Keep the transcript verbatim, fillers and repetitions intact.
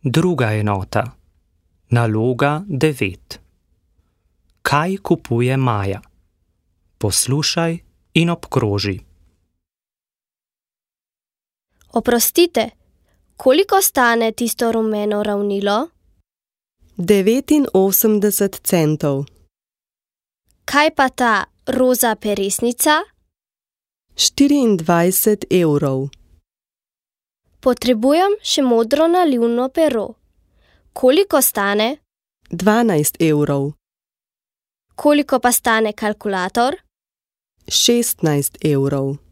Druga enota. Naloga devet. Kaj kupuje Maja? Poslušaj in obkroži. Oprostite, koliko stane tisto rumeno ravnilo? devetinosemdeset centov. Kaj pa ta roza peresnica? štiriindvajset evrov. Potrebujem še modro nalivno pero. Koliko stane? dvanajst evrov. Koliko pa stane kalkulator? šestnajst evrov.